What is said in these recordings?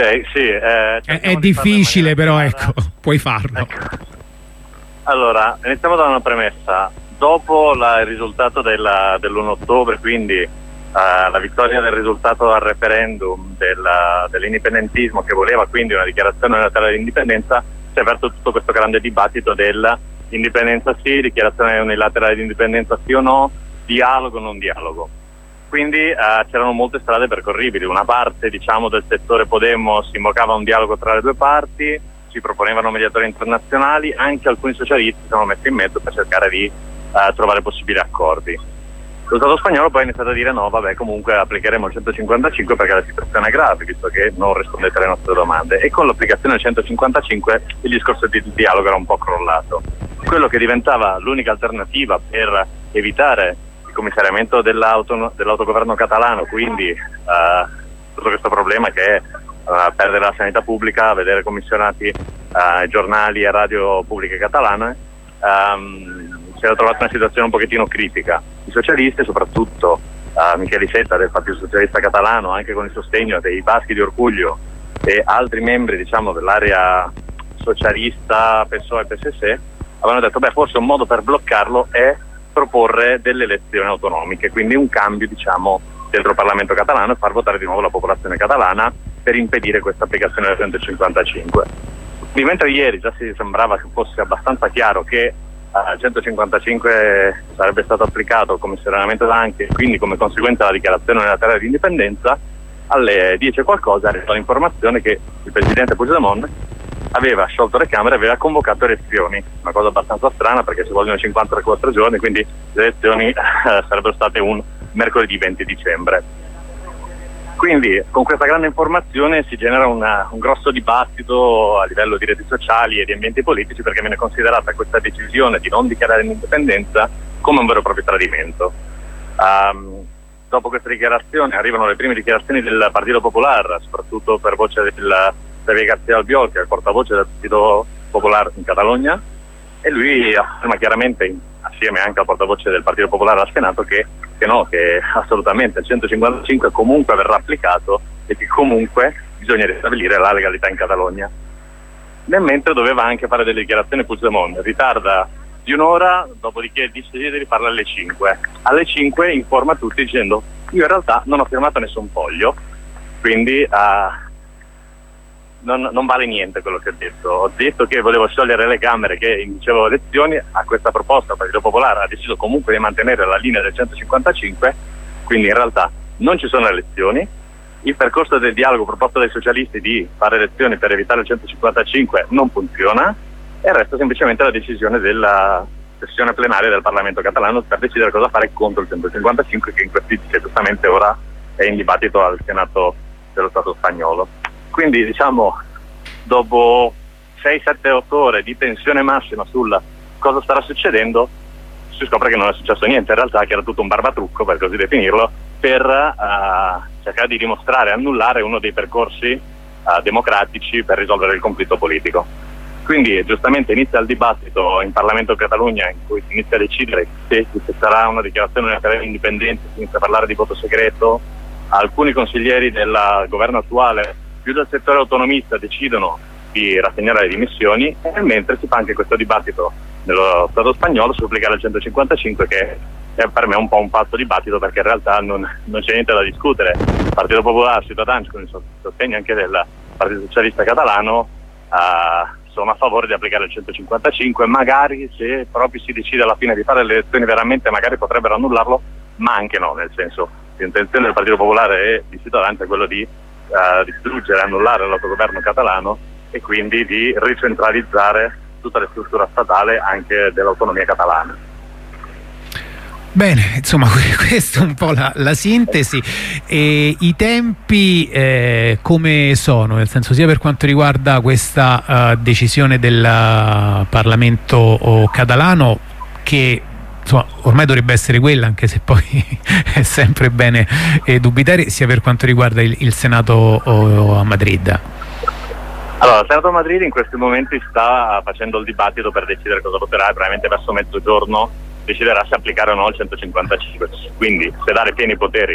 Sì, è difficile, però ecco, puoi farlo. Ecco. Allora, iniziamo da una premessa. Dopo il risultato dell'1 ottobre, quindi la vittoria del risultato al referendum dell'indipendentismo, che voleva quindi una dichiarazione unilaterale di indipendenza, si è aperto tutto questo grande dibattito dell'indipendenza sì, dichiarazione unilaterale di indipendenza sì o no, dialogo o non dialogo. Quindi c'erano molte strade percorribili. Una parte, diciamo, del settore Podemos invocava un dialogo tra le due parti, si proponevano mediatori internazionali, anche alcuni socialisti si sono messi in mezzo per cercare di trovare possibili accordi. Lo Stato spagnolo poi ha iniziato a dire no, vabbè, comunque applicheremo il 155 perché la situazione è grave, visto che non rispondete alle nostre domande. E con l'applicazione del 155 il discorso di dialogo era un po' crollato. Quello che diventava l'unica alternativa per evitare il commissariamento dell'autogoverno catalano, quindi tutto questo problema che è perdere la sanità pubblica, vedere commissionati giornali e radio pubbliche catalane, si era trovata una situazione un pochettino critica. I socialisti, soprattutto Michele Iceta del Partito Socialista Catalano, anche con il sostegno dei baschi di Orgullo e altri membri, diciamo, dell'area socialista PSOE e PSS, avevano detto forse un modo per bloccarlo è proporre delle elezioni autonomiche, quindi un cambio, diciamo, dentro il Parlamento catalano e far votare di nuovo la popolazione catalana per impedire questa applicazione del 155. Mentre ieri già si sembrava che fosse abbastanza chiaro che il 155 sarebbe stato applicato come serenamente anche, quindi come conseguenza della dichiarazione unilaterale di indipendenza, alle 10 e qualcosa arriva l'informazione che il presidente Puigdemont aveva sciolto le Camere e aveva convocato elezioni, una cosa abbastanza strana perché ci vogliono 54 giorni, quindi le elezioni sarebbero state un mercoledì 20 dicembre. Quindi con questa grande informazione si genera un grosso dibattito a livello di reti sociali e di ambienti politici, perché viene considerata questa decisione di non dichiarare l'indipendenza come un vero e proprio tradimento. Dopo questa dichiarazione arrivano le prime dichiarazioni del Partito Popular, soprattutto per voce del Javier García Albiol, che è il portavoce del Partito Popular in Catalogna, e lui afferma chiaramente, assieme anche al portavoce del Partito Popolare al Senato, che no, che assolutamente il 155 comunque verrà applicato e che comunque bisogna ristabilire la legalità in Catalogna. Nel mentre doveva anche fare delle dichiarazioni Puigdemont, ritarda di un'ora, dopodiché decide di rifarla alle 5. Alle 5 informa tutti dicendo io in realtà non ho firmato nessun foglio, quindi non vale niente quello che ho detto. Ho detto che volevo sciogliere le Camere, che inducevo elezioni. A questa proposta il Partito Popolare ha deciso comunque di mantenere la linea del 155, quindi in realtà non ci sono elezioni. Il percorso del dialogo proposto dai socialisti di fare elezioni per evitare il 155 non funziona e resta semplicemente la decisione della sessione plenaria del Parlamento catalano per decidere cosa fare contro il 155, che in questi giustamente ora è in dibattito al Senato dello Stato spagnolo. Quindi diciamo dopo 6, 7, 8 ore di tensione massima sul cosa starà succedendo, si scopre che non è successo niente, in realtà che era tutto un barbatrucco, per così definirlo, per cercare di dimostrare e annullare uno dei percorsi democratici per risolvere il conflitto politico. Quindi giustamente inizia il dibattito in Parlamento Catalogna, in cui si inizia a decidere se ci sarà una dichiarazione unilaterale di indipendenza, si inizia a parlare di voto segreto. Alcuni consiglieri del governo attuale più del settore autonomista decidono di rassegnare le dimissioni, e mentre si fa anche questo dibattito nello Stato spagnolo su applicare il 155, che è per me un po' un falso dibattito, perché in realtà non c'è niente da discutere. Il Partito Popolare, Ciutadans, con il sostegno anche del Partito Socialista Catalano, sono a favore di applicare il 155, magari se proprio si decide alla fine di fare le elezioni veramente magari potrebbero annullarlo, ma anche no, nel senso l'intenzione del Partito Popolare e di Ciutadans è quello di distruggere e annullare l'autogoverno catalano e quindi di ricentralizzare tutta la struttura statale anche dell'autonomia catalana. Bene, insomma questa è un po' la sintesi. E i tempi come sono? Nel senso, sia per quanto riguarda questa decisione del Parlamento catalano, che insomma ormai dovrebbe essere quella, anche se poi è sempre bene dubitare, sia per quanto riguarda il Senato a Madrid. Allora, il Senato a Madrid in questi momenti sta facendo il dibattito per decidere cosa voterà, e probabilmente verso mezzogiorno deciderà se applicare o no il 155, quindi se dare pieni poteri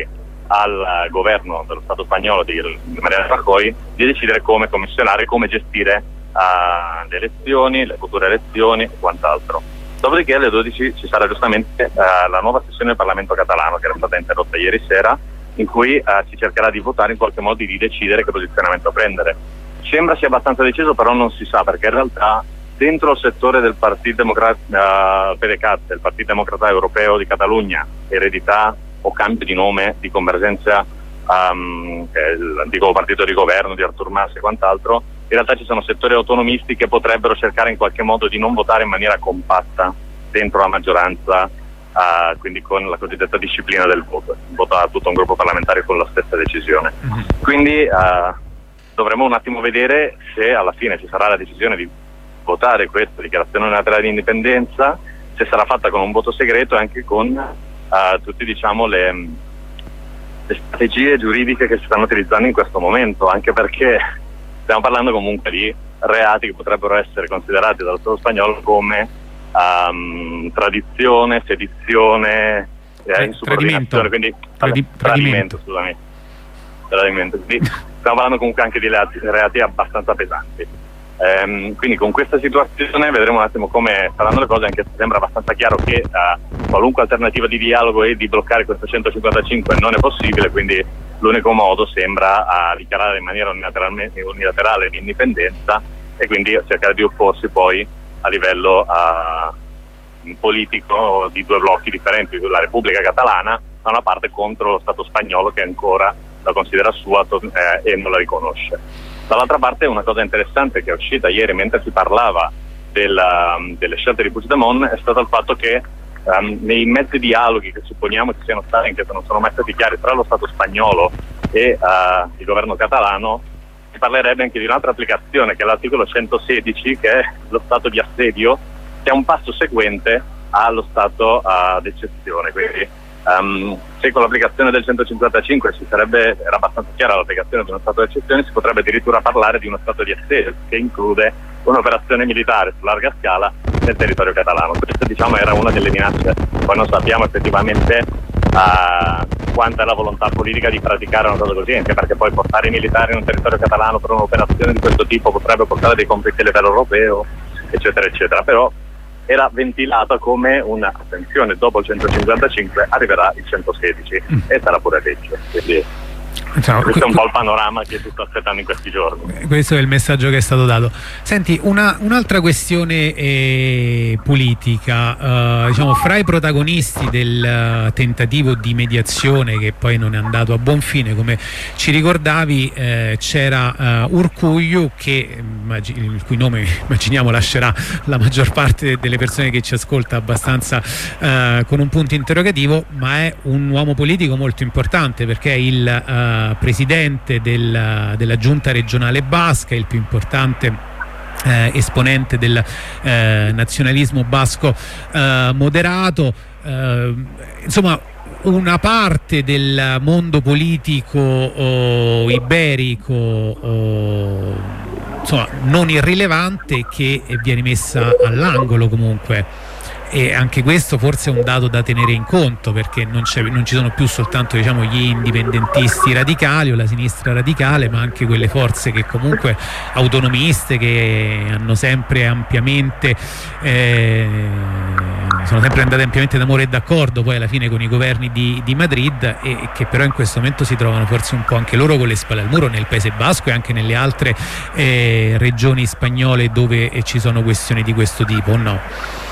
al governo dello Stato spagnolo di Mariano Rajoy di decidere come commissionare, come gestire le elezioni, le future elezioni e quant'altro. Dopodiché alle 12 ci sarà giustamente la nuova sessione del Parlamento catalano, che era stata interrotta ieri sera, in cui si cercherà di votare in qualche modo, di decidere che posizionamento prendere. Sembra sia abbastanza deciso, però non si sa, perché in realtà dentro il settore del Partito PDeCAT, del Partito Democrata Europeo di Catalogna, eredità o cambio di nome di Convergenza, che è l'antico partito di governo di Artur Mas e quant'altro, in realtà ci sono settori autonomisti che potrebbero cercare in qualche modo di non votare in maniera compatta dentro la maggioranza, quindi con la cosiddetta disciplina del voto. Vota tutto un gruppo parlamentare con la stessa decisione. Quindi dovremo un attimo vedere se alla fine ci sarà la decisione di votare questa dichiarazione unilaterale di indipendenza, se sarà fatta con un voto segreto e anche con tutte, diciamo, le strategie giuridiche che si stanno utilizzando in questo momento, anche perché stiamo parlando comunque di reati che potrebbero essere considerati dallo Stato spagnolo come tradizione, sedizione, insubordinazione, quindi tradimento, scusami. Tradimento. Quindi stiamo parlando comunque anche di reati abbastanza pesanti. Quindi con questa situazione vedremo un attimo come saranno le cose, anche se sembra abbastanza chiaro che qualunque alternativa di dialogo e di bloccare questo 155 non è possibile, quindi l'unico modo sembra dichiarare in maniera unilaterale l'indipendenza e quindi cercare di opporsi poi a livello politico di due blocchi differenti, la Repubblica Catalana da una parte contro lo Stato spagnolo che ancora la considera sua e non la riconosce. Dall'altra parte una cosa interessante che è uscita ieri mentre si parlava delle scelte di Puigdemont è stato il fatto che nei mezzi dialoghi che supponiamo ci siano stati, anche se non sono mai stati chiari, tra lo Stato spagnolo e il governo catalano, si parlerebbe anche di un'altra applicazione che è l'articolo 116, che è lo stato di assedio, che è un passo seguente allo stato d'eccezione. Quindi se con l'applicazione del 155 era abbastanza chiara l'applicazione di uno stato di eccezione, si potrebbe addirittura parlare di uno stato di assedio che include un'operazione militare su larga scala nel territorio catalano. Questa, diciamo, era una delle minacce. Poi non sappiamo effettivamente quanta è la volontà politica di praticare una cosa così, anche perché poi portare i militari in un territorio catalano per un'operazione di questo tipo potrebbe portare dei conflitti a livello europeo, eccetera eccetera. Però era ventilata come una attenzione, dopo il 155 arriverà il 116 e sarà pure legge. Quindi questo è un po' il panorama che si sta aspettando in questi giorni. Questo è il messaggio che è stato dato. Senti, un'altra questione politica, diciamo, fra i protagonisti del tentativo di mediazione che poi non è andato a buon fine, come ci ricordavi, c'era Urkullu, il cui nome immaginiamo lascerà la maggior parte delle persone che ci ascolta abbastanza con un punto interrogativo, ma è un uomo politico molto importante perché è il presidente della giunta regionale basca, il più importante esponente del nazionalismo basco moderato, insomma una parte del mondo politico iberico insomma non irrilevante che viene messa all'angolo comunque. E anche questo forse è un dato da tenere in conto, perché non ci sono più soltanto, diciamo, gli indipendentisti radicali o la sinistra radicale, ma anche quelle forze che comunque autonomiste, che hanno sempre ampiamente sono sempre andate ampiamente d'amore e d'accordo poi alla fine con i governi di Madrid, e che però in questo momento si trovano forse un po' anche loro con le spalle al muro nel Paese Basco e anche nelle altre regioni spagnole dove ci sono questioni di questo tipo, o no?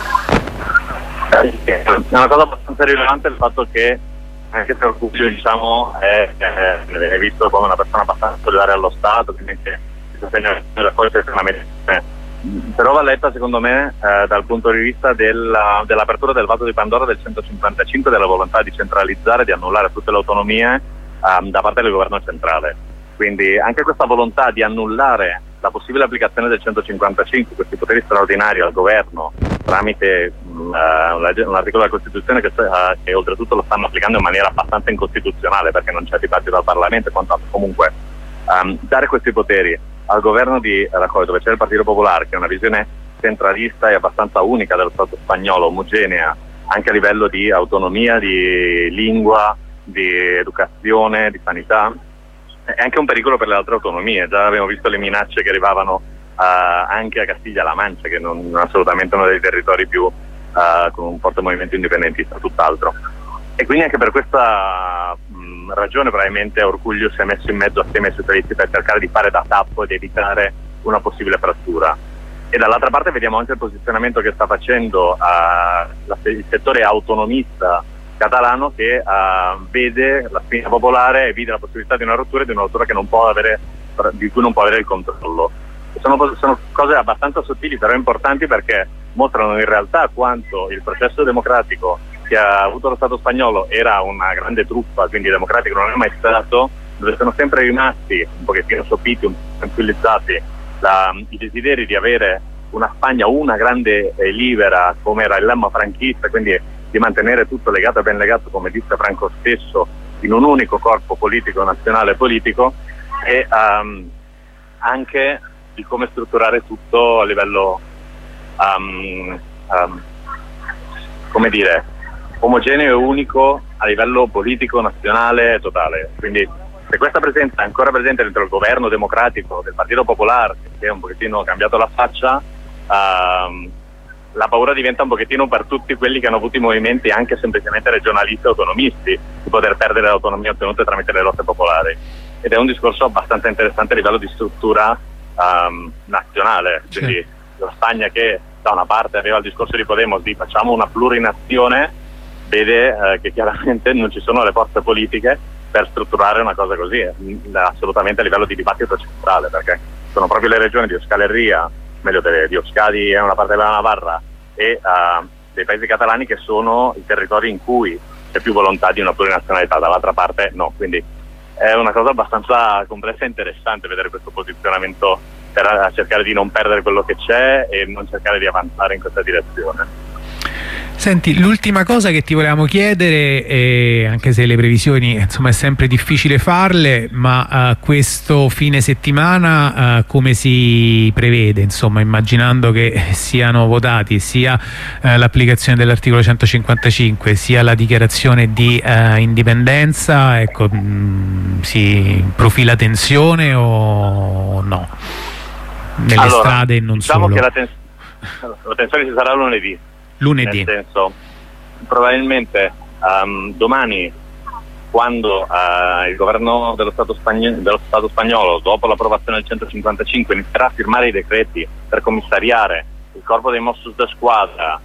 È una cosa abbastanza rilevante il fatto che anche se Urkullu, diciamo, è visto come una persona abbastanza solidale allo Stato, quindi che si sostegna la forza estremamente, però va letta secondo me dal punto di vista dell'apertura del vaso di Pandora del 155, della volontà di centralizzare, di annullare tutte le autonomie da parte del governo centrale. Quindi anche questa volontà di annullare la possibile applicazione del 155, questi poteri straordinari al governo tramite un articolo della Costituzione che oltretutto lo stanno applicando in maniera abbastanza incostituzionale perché non c'è dibattito al Parlamento e quant'altro. Comunque dare questi poteri al governo di Rajoy, dove c'è il Partito Popolare, che è una visione centralista e abbastanza unica dello Stato spagnolo, omogenea anche a livello di autonomia, di lingua, di educazione, di sanità, è anche un pericolo per le altre autonomie. Già abbiamo visto le minacce che arrivavano anche a Castiglia-La Mancia, che non è assolutamente uno dei territori più con un forte movimento indipendentista, tutt'altro. E quindi anche per questa ragione probabilmente Orcullo si è messo in mezzo assieme ai socialisti per cercare di fare da tappo ed evitare una possibile frattura. E dall'altra parte vediamo anche il posizionamento che sta facendo il settore autonomista catalano, che vede la spinta popolare e vede la possibilità di una rottura che non può avere, di cui non può avere il controllo. Sono cose abbastanza sottili, però importanti, perché mostrano in realtà quanto il processo democratico che ha avuto lo Stato spagnolo era una grande truffa, quindi democratico non è mai stato, dove sono sempre rimasti un pochettino sopiti, un po' tranquillizzati i desideri di avere una Spagna, una grande e libera, come era il lemma franchista, quindi di mantenere tutto legato e ben legato, come disse Franco stesso, in un unico corpo politico, nazionale politico, e anche di come strutturare tutto a livello come dire, omogeneo e unico a livello politico, nazionale, totale. Quindi se questa presenza è ancora presente dentro il governo democratico del Partito Popolare, che è un pochettino cambiato la faccia, la paura diventa un pochettino per tutti quelli che hanno avuto i movimenti anche semplicemente regionalisti e autonomisti, di poter perdere l'autonomia ottenuta tramite le lotte popolari. Ed è un discorso abbastanza interessante a livello di struttura nazionale. Quindi la Spagna, che da una parte aveva il discorso di Podemos di facciamo una plurinazione, vede che chiaramente non ci sono le forze politiche per strutturare una cosa così, assolutamente a livello di dibattito centrale, perché sono proprio le regioni di Euskal Herria, meglio di Euskadi è una parte della Navarra, e dei paesi catalani, che sono i territori in cui c'è più volontà di una plurinazionalità, dall'altra parte no. Quindi è una cosa abbastanza complessa e interessante vedere questo posizionamento per cercare di non perdere quello che c'è e non cercare di avanzare in questa direzione. Senti, l'ultima cosa che ti volevamo chiedere, anche se le previsioni insomma è sempre difficile farle, ma questo fine settimana come si prevede, insomma, immaginando che siano votati sia l'applicazione dell'articolo 155 sia la dichiarazione di indipendenza, ecco, si profila tensione o no? Nelle strade e non diciamo solo. Che la tensione ci sarà lunedì. Nel senso, probabilmente domani, quando il governo dello Stato spagnolo, dopo l'approvazione del 155, inizierà a firmare i decreti per commissariare il corpo dei Mossos de Squadra,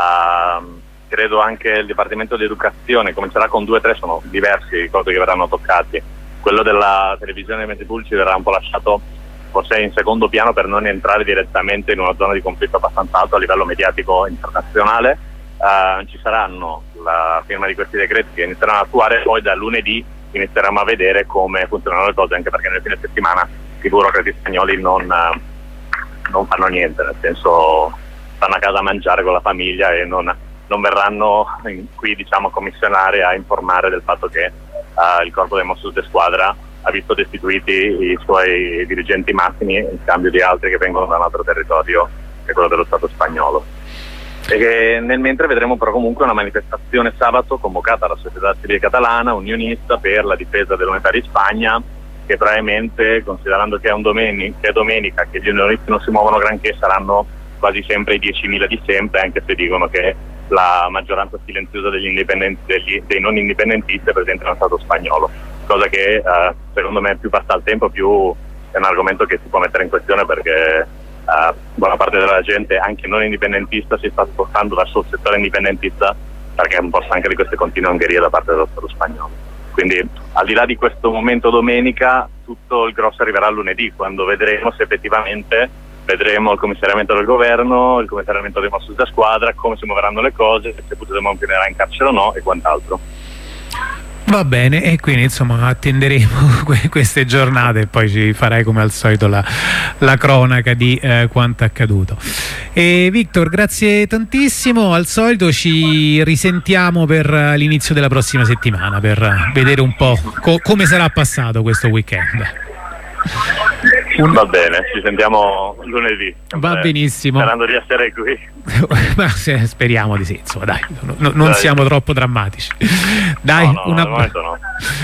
credo anche il Dipartimento di Educazione, comincerà con 2 o 3, sono diversi i cose che verranno toccati. Quello della televisione e dei mezzi pubblici verrà un po' lasciato forse in secondo piano per non entrare direttamente in una zona di conflitto abbastanza alto a livello mediatico internazionale. Ci saranno la firma di questi decreti che inizieranno ad attuare, e poi da lunedì inizieremo a vedere come funzionano le cose, anche perché nel fine settimana i burocrati spagnoli non fanno niente, nel senso stanno a casa a mangiare con la famiglia e non verranno qui, diciamo, a commissionare, a informare del fatto che il corpo dei Mossos de Squadra ha visto destituiti i suoi dirigenti massimi in scambio di altri che vengono da un altro territorio, che è quello dello Stato spagnolo. E che nel mentre vedremo però comunque una manifestazione sabato convocata dalla società civile catalana, unionista, per la difesa dell'unità di Spagna, che probabilmente, considerando che è domenica, che gli unionisti non si muovono granché, saranno quasi sempre i 10.000 di sempre, anche se dicono che la maggioranza silenziosa dei non indipendentisti è presente nello Stato spagnolo, cosa che secondo me più passa il tempo più è un argomento che si può mettere in questione, perché buona parte della gente, anche non indipendentista, si sta spostando verso il settore indipendentista, perché è un po' stanca di queste continue ungherie da parte dello Stato spagnolo. Quindi al di là di questo momento domenica, tutto il grosso arriverà lunedì, quando vedremo se effettivamente vedremo il commissariamento del governo, il commissariamento dei Mossos de Squadra, come si muoveranno le cose, se Puigdemont finirà in carcere o no e quant'altro. Va bene, e quindi insomma attenderemo queste giornate e poi ci farai come al solito la cronaca di quanto accaduto. E Victor, grazie tantissimo, al solito ci risentiamo per l'inizio della prossima settimana per vedere un po' come sarà passato questo weekend. Va bene, ci sentiamo lunedì. Va benissimo. Sperando di essere qui. Ma speriamo di sì, insomma, dai, non siamo troppo drammatici. Dai, no, al momento no.